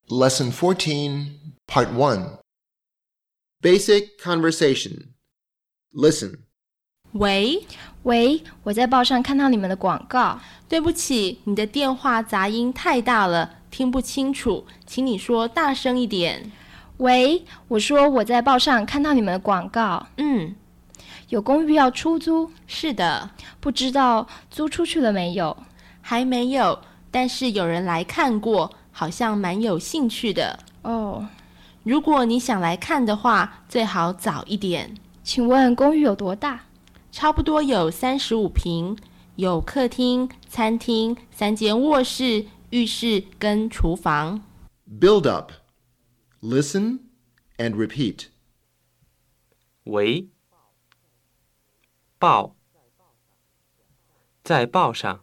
Lesson 14, Part 1. Basic Conversation. Listen. 喂， 我在报上看到你们的广告。 对不起，你的电话杂音太大了，听不清楚，请你说大声一点。 喂，我说我在报上看到你们的广告。有公寓要出租？ 是的。 不知道租出去了没有？ 还没有，但是有人来看过，好像蛮有兴趣的。 哦， 如果你想来看的话，最好早一点。 请问公寓有多大？ 差不多有35平，有客厅、餐厅、3间卧室、浴室跟厨房。 Build up. Listen and repeat. 喂，报，在报上，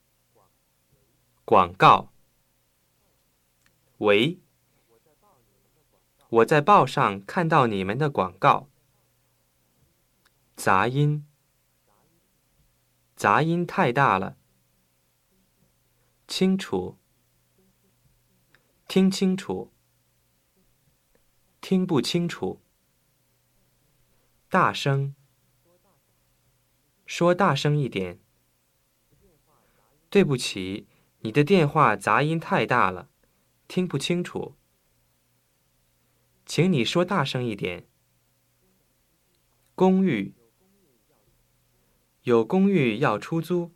广告。喂，我在报上看到你们的广告。杂音太大了。清楚，听清楚，听不清楚。大声，说大声一点。对不起，你的电话杂音太大了，听不清楚。请你说大声一点。公寓，有公寓要出租？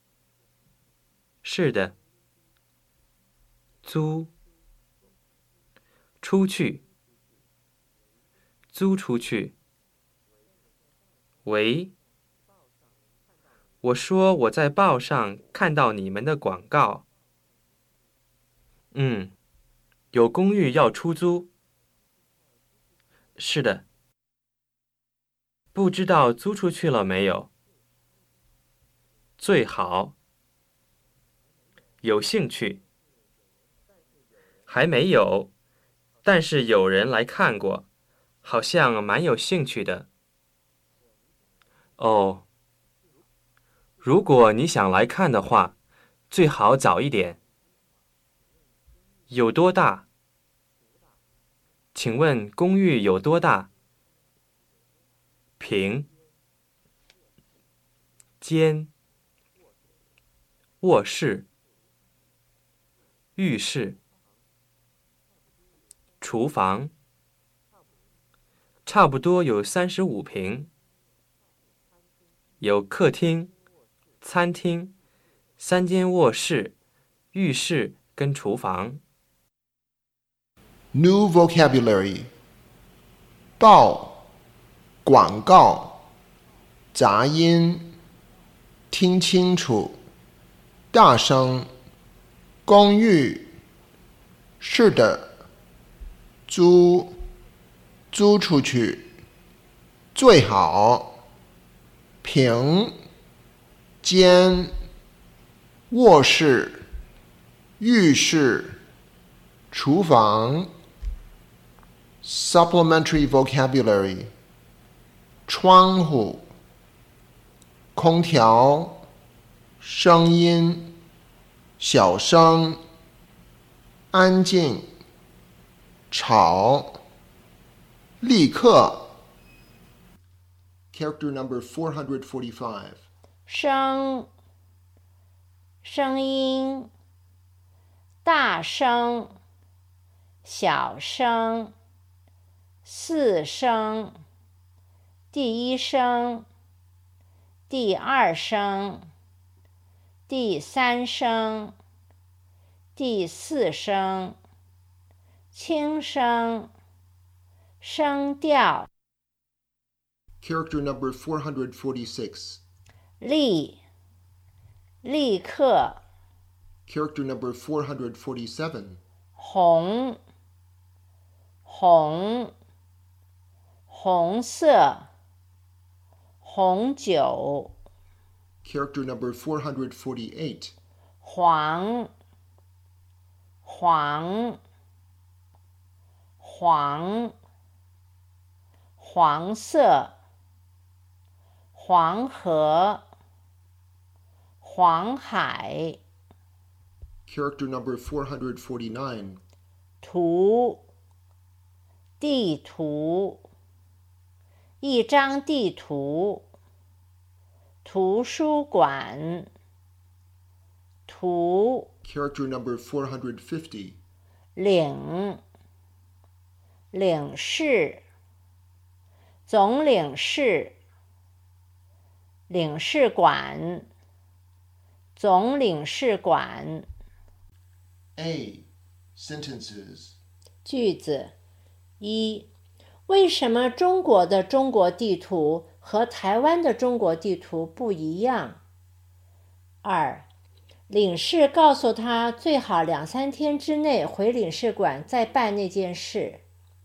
是的。租，出去，租出去。喂，我说我在报上看到你们的广告。有公寓要出租？是的。不知道租出去了没有？最好。有兴趣？还没有，但是有人来看过，好像蛮有兴趣的。哦，如果你想来看的话，最好早一点。有多大？请问公寓有多大？平，间，卧室，浴室，厨房，差不多有35平，有客厅、餐厅、3间卧室、浴室跟厨房。 New vocabulary. 报，广告，杂音，听清楚，大声，公寓，是的，租出去，最好，平，间，卧室，浴室，厨房。Supplementary vocabulary. 窗户，空调，声音，小声，安静，吵，立刻。Character number 445. 声音，大声，小声，4声，第1声，第2声，第3声，第4声，轻声，声调。 Character number 446. 立刻。 Character number 447. 红色，红酒。 Character number 448. 黄色，黄河，黄海。 Character number 449. 图，地图，一张地图，图书馆，图 Character number 450. 领，领事，总领事，领事馆，总领事馆。 A. Sentences. 句子一，为什么中国的中国地图和台湾的中国地图不一样？二，领事告诉他最好2-3天之内回领事馆再办那件事。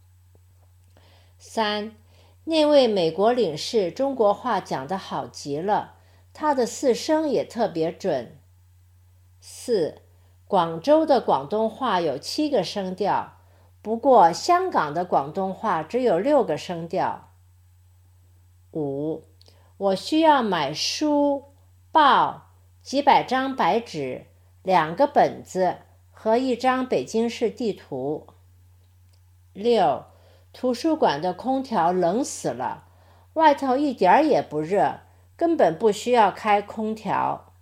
三，那位美国领事中国话讲得好极了，他的4声也特别准。四，广州的广东话有7个声调，不过香港的广东话只有6个声调。五，我需要买书、报、几百张白纸、2个本子和1张北京市地图。六，图书馆的空调冷死了，外头一点也不热，根本不需要开空调。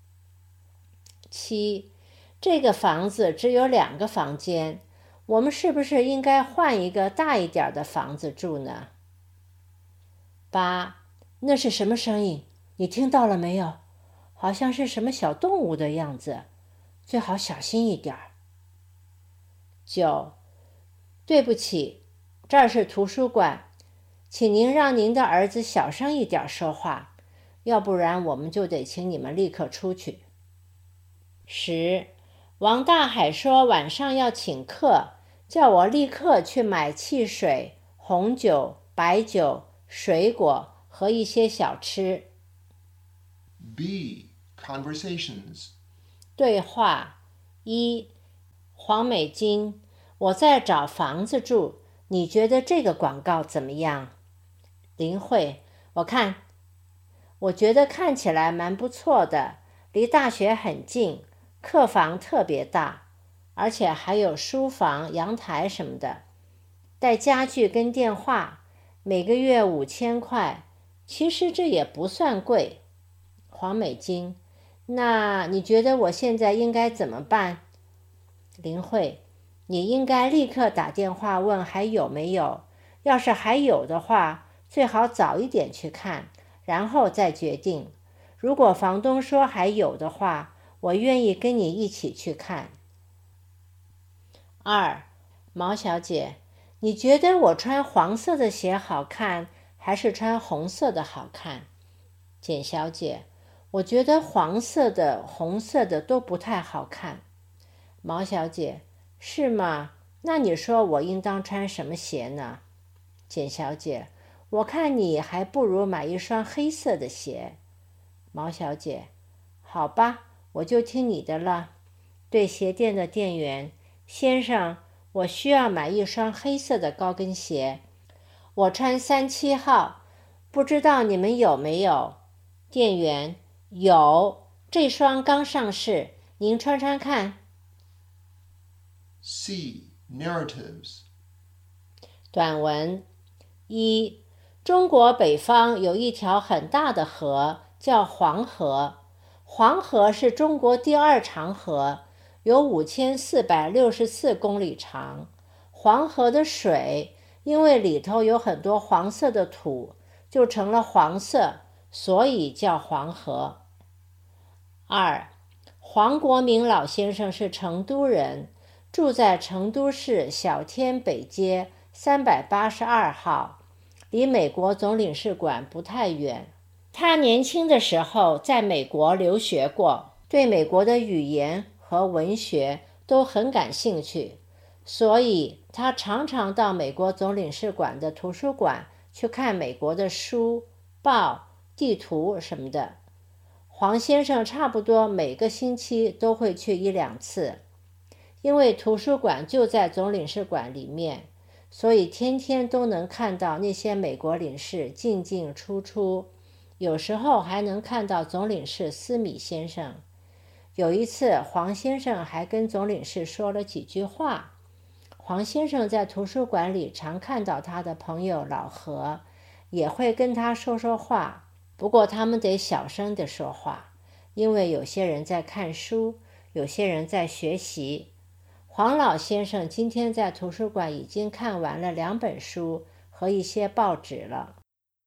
七，这个房子只有2个房间，我们是不是应该换一个大一点的房子住呢？八，那是什么声音？你听到了没有？好像是什么小动物的样子，最好小心一点。九，对不起，这儿是图书馆，请您让您的儿子小声一点说话，要不然我们就得请你们立刻出去。10，王大海说晚上要请客，叫我立刻去买汽水、红酒、白酒、水果和一些小吃。 B. Conversations. 对话一，黄美金，我在找房子住，你觉得这个广告怎么样？林慧，我觉得看起来蛮不错的，离大学很近，客房特别大，而且还有书房、阳台什么的，带家具跟电话，每个月5000块，其实这也不算贵。黄美金，那你觉得我现在应该怎么办？林慧，你应该立刻打电话问还有没有，要是还有的话，最好早一点去看，然后再决定。如果房东说还有的话，我愿意跟你一起去看。二，毛小姐，你觉得我穿黄色的鞋好看，还是穿红色的好看？简小姐，我觉得黄色的、红色的都不太好看。毛小姐，是吗？那你说我应当穿什么鞋呢？简小姐，我看你还不如买一双黑色的鞋。毛小姐，好吧，我就听你的了。对鞋店的店员，先生，我需要买一双黑色的高跟鞋，我穿37号，不知道你们有没有？店员，有，这双刚上市，您穿穿看。 C. Narratives. 短文一，中国北方有一条很大的河，叫黄河。黄河是中国第2长河，有5464公里长。黄河的水因为里头有很多黄色的土，就成了黄色，所以叫黄河。二，黄国明老先生是成都人，住在成都市小天北街382号，离美国总领事馆不太远。他年轻的时候在美国留学过，对美国的语言和文学都很感兴趣，所以他常常到美国总领事馆的图书馆去看美国的书、报、地图什么的。黄先生差不多每个星期都会去1-2次，因为图书馆就在总领事馆里面，所以天天都能看到那些美国领事进进出出，有时候还能看到总领事斯米先生。有一次，黄先生还跟总领事说了几句话， 黄先生在图书馆里常看到他的朋友老何，也会跟他说说话，不过他们得小声地说话，因为有些人在看书，有些人在学习。黄老先生今天在图书馆已经看完了2本书和一些报纸了。